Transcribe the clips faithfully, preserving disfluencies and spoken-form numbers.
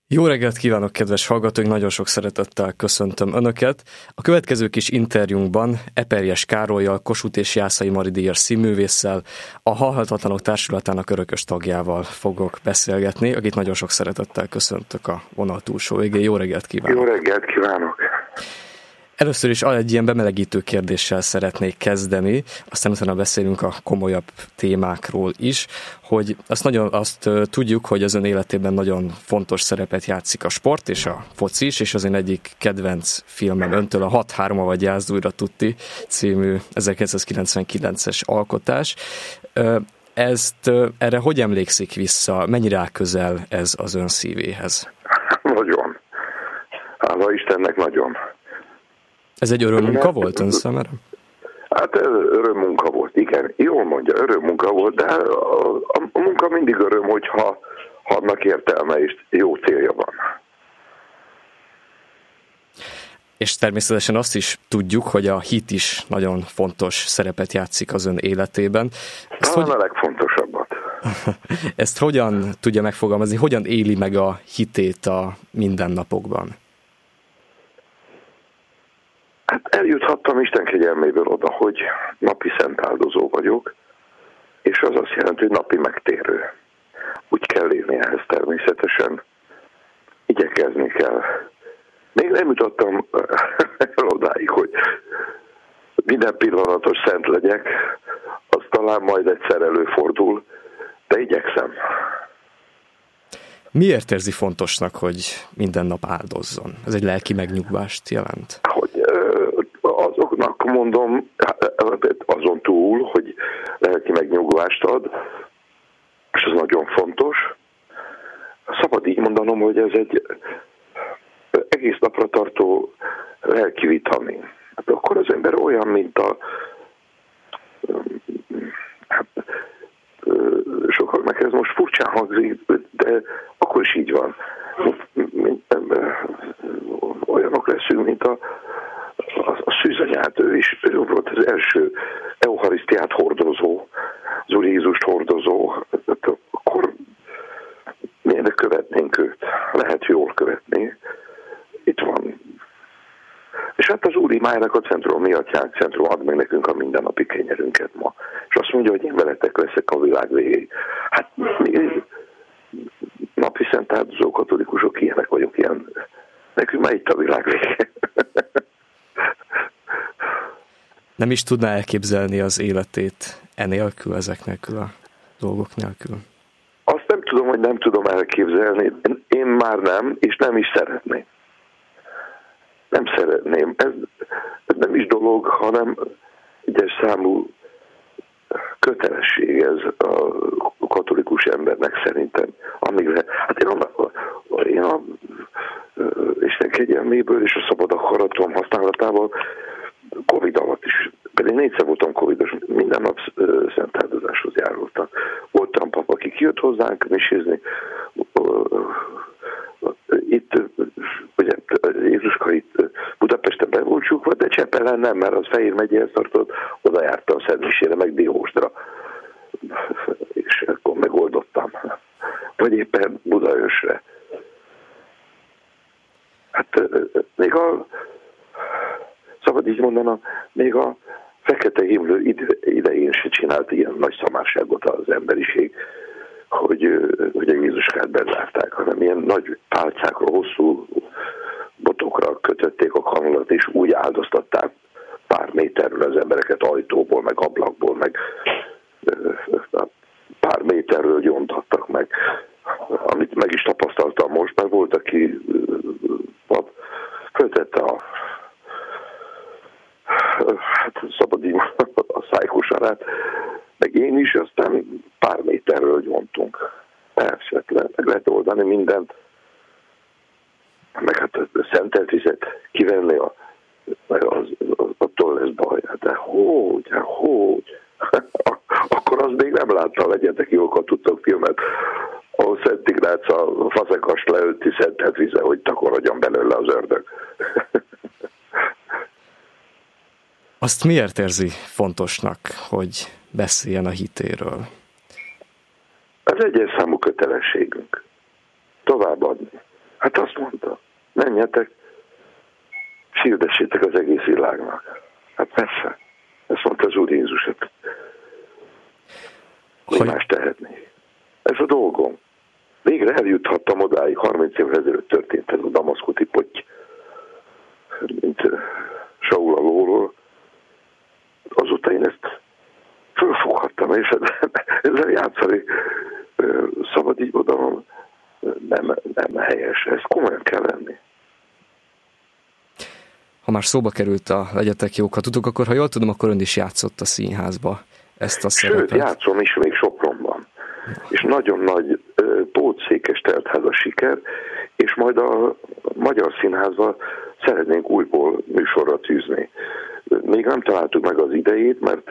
Jó reggelt kívánok, kedves hallgatóink! Nagyon sok szeretettel köszöntöm Önöket. A következő kis interjúnkban Eperjes Károllyal, Kossuth és Jászai Mari díjas színművésszel, a Halhatatlanok Társulatának örökös tagjával fogok beszélgetni, akit nagyon sok szeretettel köszöntök a vonal túlsó végén. Jó reggelt kívánok! Jó reggelt kívánok! Először is egy ilyen bemelegítő kérdéssel szeretnék kezdeni, aztán utána beszélünk a komolyabb témákról is, hogy azt, nagyon, azt tudjuk, hogy az ön életében nagyon fontos szerepet játszik a sport és a foci is, és az én egyik kedvenc filmem öntől a hat három vagy Jázd újra Tutti című ezerkilencszázkilencvenkilences alkotás. Ezt, erre hogy emlékszik vissza? Mennyire áll közel ez az ön szívéhez? Nagyon. Hála Istennek, nagyon. Ez egy örömmunka volt ön számára? Hát örömmunka volt, igen. Jól mondja, örömmunka volt, de a, a, a munka mindig öröm, hogyha ha annak értelme és jó célja van. És természetesen azt is tudjuk, hogy a hit is nagyon fontos szerepet játszik az ön életében. Ezt Talán hogy... a legfontosabbat. Ezt hogyan tudja megfogalmazni, hogyan éli meg a hitét a mindennapokban? Hát eljuthattam Isten kegyelméből oda, hogy napi szentáldozó vagyok, és az azt jelenti, hogy napi megtérő. Úgy kell élni ehhez természetesen. Igyekezni kell. Még nem jutottam el odáig, hogy minden pillanatos szent legyek, az talán majd egyszer előfordul, de igyekszem. Miért érzi fontosnak, hogy minden nap áldozzon? Ez egy lelki megnyugvást jelent. Hogy azoknak mondom, azon túl, hogy lelki megnyugvást ad, és ez nagyon fontos. Szabad így mondanom, hogy ez egy egész napra tartó lelki vitamin. Hát akkor az ember olyan, mint a hát, sokaknak ez most furcsán hangzik, de akkor is így van. Olyanok leszünk, mint a, a, a szűzanyát. Ő is ő volt az első eucharisztiát hordozó, az Úr Jézust hordozó. Akkor miért követnénk őt? Lehet jól követni. Itt van. És hát az Úr imájának a centrum, mi atyánk centrum, ad meg nekünk a mindennapi kenyerünket ma. És azt mondja, hogy én veletek leszek a világ végéig. Hát mi napi szentáldozó katolikusok ilyenek vagyunk, ilyen. Nekünk már itt a világ vége. Nem is tudná elképzelni az életét enélkül, ezek nélkül, a dolgok nélkül? Azt nem tudom, hogy nem tudom elképzelni. Én már nem, és nem is szeretném. Nem szeretném. Ez, ez nem is dolog, hanem egyes számú kötelesség ez a katolikus embernek szerintem. Amíg le, hát én a, én a Isten kegyelméből és a szabad akaratom használatával Covid alatt is, pedig négyszer voltam covidos, minden nap szentáldozáshoz járultam. Voltam pap, aki kijött hozzánk misézni. Itt, ugye Jézuska itt Budapesten be volt csukva, de Csepelen nem, mert az Fejér megyéhez tartott, oda jártam a Szentmisére, meg Diósdra. És akkor megoldottam. Vagy éppen Budaörsre. Hát még a, szabad így mondanom, még a fekete himlő ide, idején se csinált ilyen nagy szamárságot az emberiség, hogy, hogy a Jézuskát bezárták, hanem ilyen nagy pálcákra, hosszú botokra kötötték a kanolat, és úgy áldoztatták pár méterről az embereket ajtóból, meg ablakból, meg pár méterről gyontattak meg. Amit meg is tapasztaltam most, mert volt, aki föltette a hát szabad így a szájkosarát, meg én is, aztán pár méterről gyontunk. Persze, meg lehet oldani mindent, meg hát a szentelt vizet kivenni, a, az, az, attól lesz baj. De hogy, hogy? Akkor az még nem láttam, legyetek jók, ha tudtok filmet, ahol Szent Ignác a fazekast leölti szentelt vize, hogy takarodjon belőle az ördög. Azt miért érzi fontosnak, hogy beszéljen a hitéről? Ez egyes számú kötelességünk. Továbbadni. Hát azt mondta, menjetek, hirdessétek az egész világnak. Hát persze, ezt mondta az Úr Jézus, hát mi más tehetnék. Ez a dolgom. Végre eljuthattam odáig, harminc évvel ezelőtt történt ez a damaszkuti potty, mint Saul a lóról. Azóta én ezt fölfoghattam, és ezzel játszani szabadidőben nem, nem helyes. Ezt komolyan kell venni. Ha már szóba került a Legyetek jók, ha tudok, akkor ha jól tudom, akkor ön is játszott a színházba ezt a szerepet. Sőt, játszom is még Sopronban. És nagyon nagy pótszékes teltházas siker, és majd a Magyar Színházban szeretnénk újból műsorra tűzni. Még nem találtuk meg az idejét, mert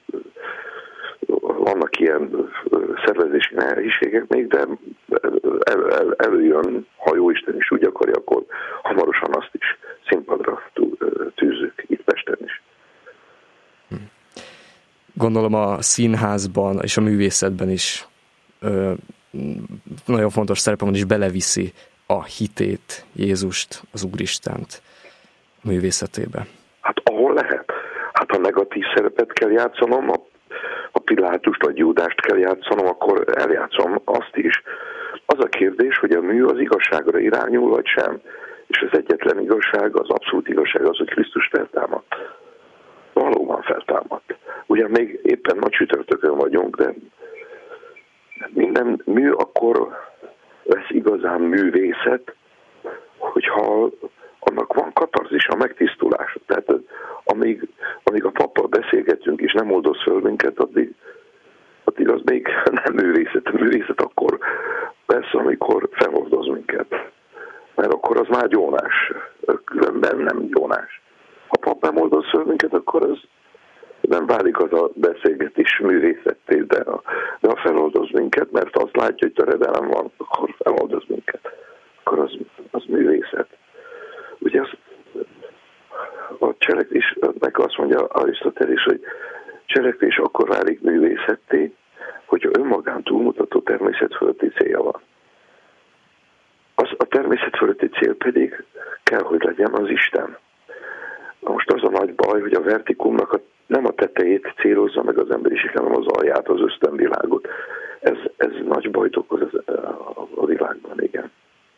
vannak ilyen szervezési nehézségek még, de el, el, előjön, ha jó Isten is úgy akarja, akkor hamarosan azt is színpadra tűzzük itt Pesten is. Gondolom a színházban és a művészetben is ö, nagyon fontos szerepem is beleviszi a hitét, Jézust, az Úristent a művészetébe. Hát ahol lehet. Hát ha negatív szerepet kell játszanom, a, a Pilátust vagy Júdást kell játszanom, akkor eljátszom azt is. Az a kérdés, hogy a mű az igazságra irányul, vagy sem. És az egyetlen igazság, az abszolút igazság az, hogy Krisztus feltámadt. Valóban feltámadt. Ugyan még éppen ma csütörtökön vagyunk, de minden mű akkor lesz igazán művészet, hogyha annak van katarzisa, megtisztulása. Tehát amíg, amíg a pappal beszélgetünk és nem oldoz föl minket, addig, addig az még nem művészet. A művészet akkor lesz, amikor feloldoz minket. Mert akkor az már gyónás. Különben nem gyónás. Ha pap nem oldoz föl minket, akkor az nem válik az a beszélgetés művészetté, de, de ha feloldoz minket, mert azt látja, hogy töredelem van, akkor feloldoz minket. Akkor az, az művészet. Ugye az, a cselekvés, meg azt mondja Arisztotelész, hogy cselekvés akkor válik művészetté, hogyha önmagán túlmutató természetfölötti célja van. Az, a természetfölötti cél pedig kell, hogy legyen az Isten. Na most az a nagy baj, hogy a vertikumnak a, nem a tetejét célozza meg az emberiség, hanem az alját, az ösztönvilágot. Ez, ez nagy bajt okoz a, a világban, igen.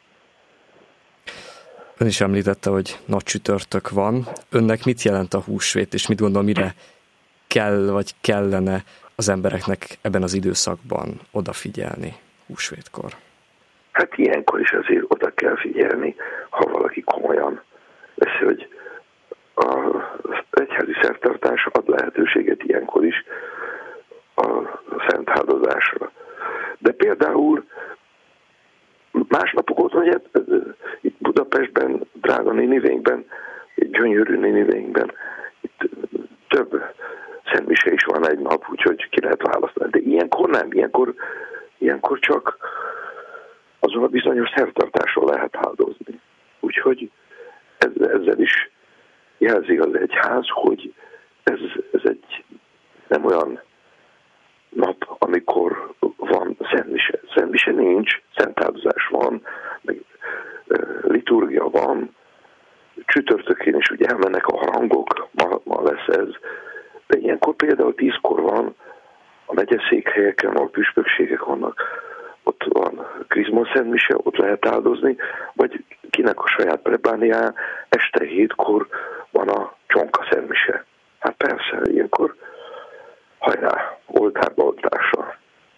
Ön is említette, hogy nagy csütörtök van. Önnek mit jelent a húsvét, és mit gondol, mire kell, vagy kellene az embereknek ebben az időszakban odafigyelni húsvétkor? Hát ilyenkor is azért oda kell figyelni, ha valaki komolyan veszi, hogy az egyházi szertartás ad lehetőséget ilyenkor is a szent áldozásra. De például másnapok óta, hogy itt Budapestben, drága Ninivénkben, gyönyörű Ninivénkben, itt több szentmise is van egy nap, úgyhogy ki lehet választani. De ilyenkor nem, ilyenkor, ilyenkor csak azon a bizonyos szertartásról lehet áldozni. Úgyhogy ezzel is jelzi az egyház, hogy ez, ez egy nem olyan nap, amikor van szentmise. Szentmise nincs, szentáldozás van, meg liturgia van, csütörtökén is ugye elmennek a harangok, ma, ma lesz ez, de ilyenkor például tízkor van, a megyeszékhelyeken, ahol püspökségek vannak, ott van krizma szentmise, ott lehet áldozni, vagy kinek a saját plebánián este hétkor van a csonka szentmise. Hát persze, ilyenkor hajrá, oltárba oltással.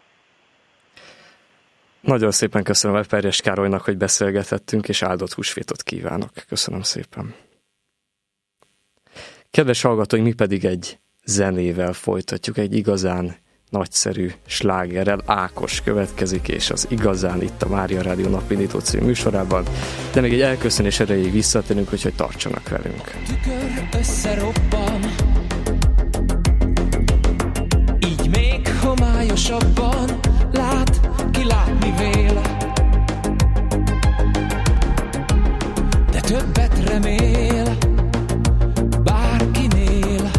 Nagyon szépen köszönöm Eperjes Károlynak, hogy beszélgethettünk, és áldott húsvétot kívánok. Köszönöm szépen. Kedves hallgatóink, mi pedig egy zenével folytatjuk, egy igazán nagyszerű slágerrel. Ákos következik, és az igazán itt a Mária Rádió Napindító című műsorában, de még egy elköszönés erejéig visszatérünk, úgyhogy tartsanak velünk. Tükör összeroppan, így még homályosabban lát, ki látni vél, de többet remél bárkinél.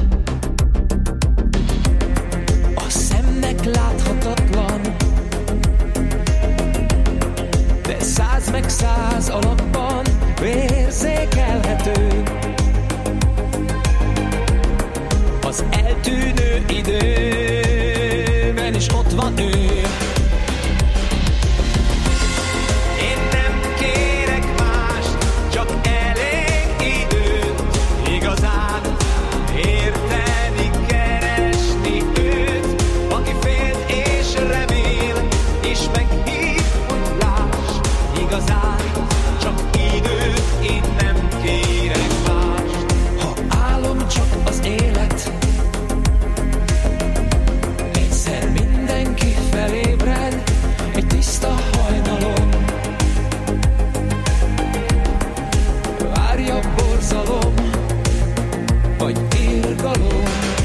A szemnek láthatatlan, de száz meg száz alapban érzékelhető. Az eltűnő időben is ott van ő. Én nem kérek mást, csak elég időt, igazán érteni, keresni őt, aki félt és remél, és meghív, hogy láss, igazán csak időt, én nem kérek mást. Ha álom csak az élet, egyszer mindenki felébred egy tiszta hajnalon. Várja borzalom, vagy irgalom.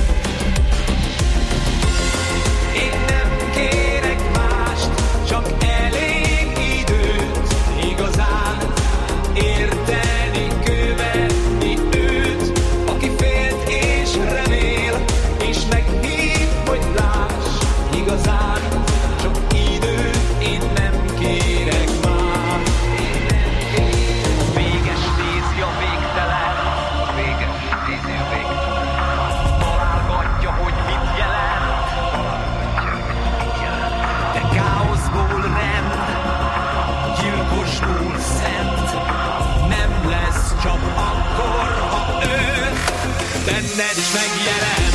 Én nem kérek mást, csak elég időt, igazán érteni, követni őt, aki félt és remél, és meghív, hogy láss, igazán csak időt, én nem kérek már. Én nem kérek. Véges vízja végtelen, véges vízja végtelen. Találgatja, hogy mit jelent, de káoszból rend, gyilkosból szent, nem lesz csak akkor, ha ő benned is megjelent.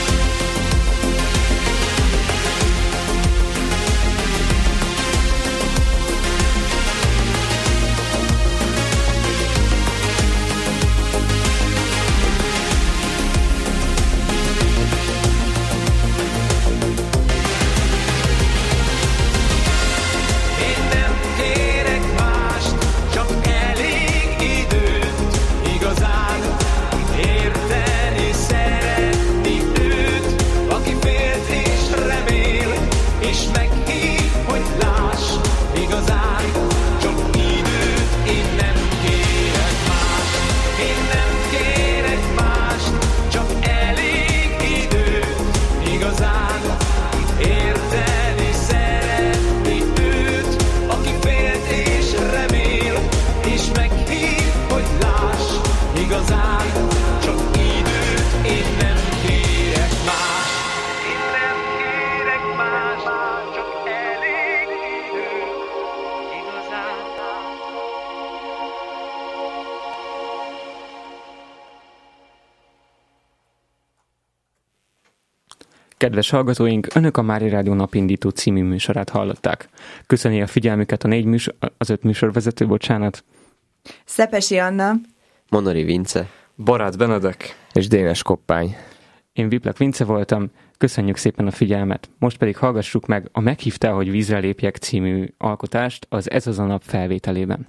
Én nem kérek mást, csak elég időt, igazán érteni, szeretni őt, aki félt és remél, és meghív, hogy láss, igazán csak időt, én nem kérek mást. Én nem kérek mást, csak elég időt, igazán érteni, szeretni őt, aki félt és remél, és meghív, hogy láss, igazán csak időt, én nem kérek más. Én nem kérek más, csak elég időt, igazán. Kedves hallgatóink, Önök a Mária Rádió Napindító című műsorát hallották. Köszöni a figyelmüket a négy műsor, az öt műsorvezető, bocsánat, Szepesi Anna. Monori Vince. Barát Benedek. És Dénes Koppány. én Viplek Vince voltam, köszönjük szépen a figyelmet. Most pedig hallgassuk meg a Meghívtál, hogy vízre lépjek című alkotást az Ez az a nap felvételében.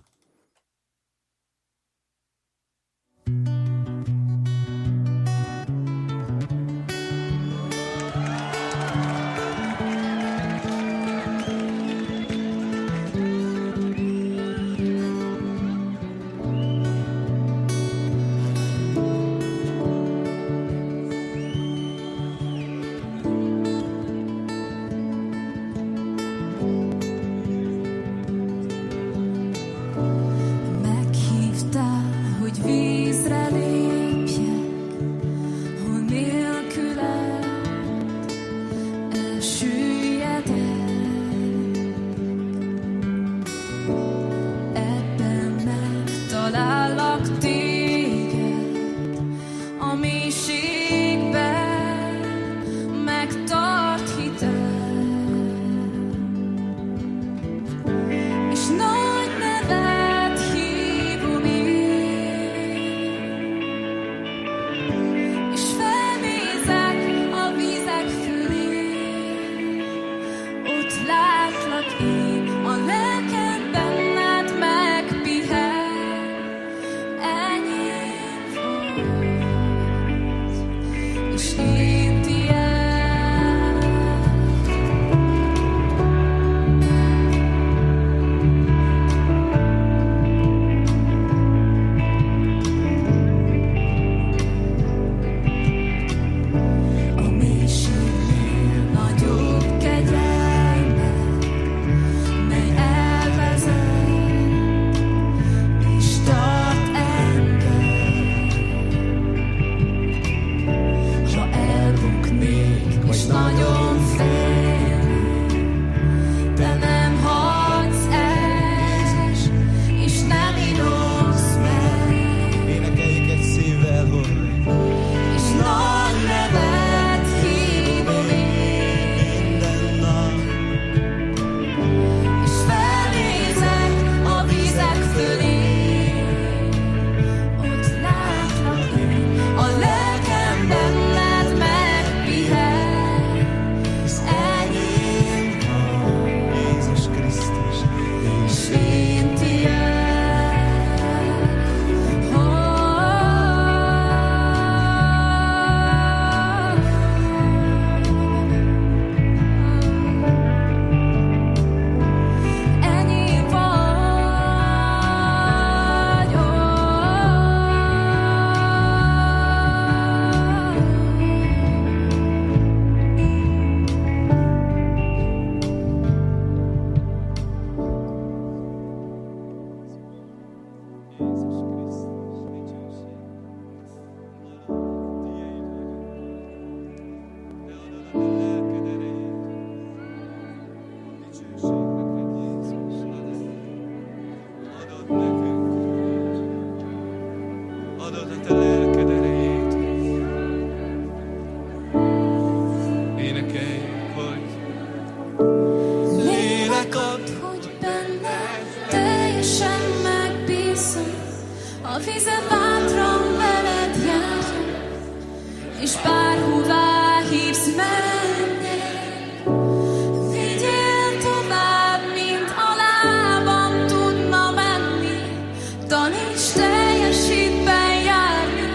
A vízen bátran veled jár, és bárhová hívsz, menjek. Vigyél tovább, mint a lábam tudna menni. Taníts teljesítben járni,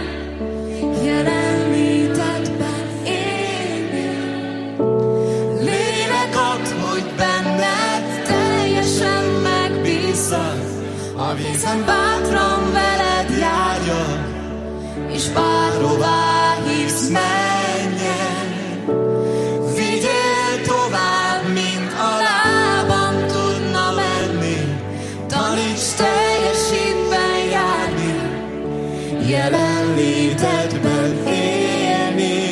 jelenlétedben élni. Lélek ad, hogy benned teljesen megbízzak. A vízen bátran veled járjak, és bárhová hívsz, menjen. Vigyél tovább, mint a lábam tudna menni. Taníts teljesítben járni, jelenlétedben élni.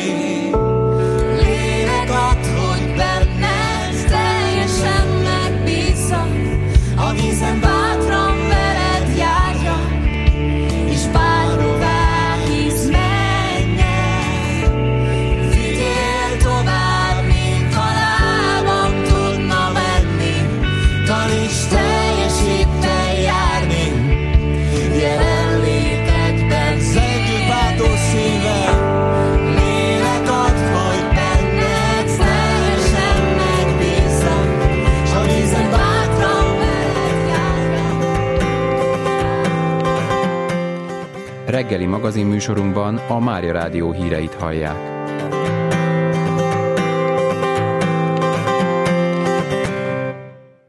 Lélek ad, hogy benned teljesen megbízzak. A vízen bátran veled járjak, és bárhová hívsz, menjen. Vigyél tovább, mint a lábam tudna menni. Taníts teljesítben járni, jelenlétedben zengő bátor szívvel. Lélek ad, hogy benned teljesen megbízzak, s a vízen bátran veled járjak. Reggeli magazinműsorunkban a Mária Rádió híreit hallják.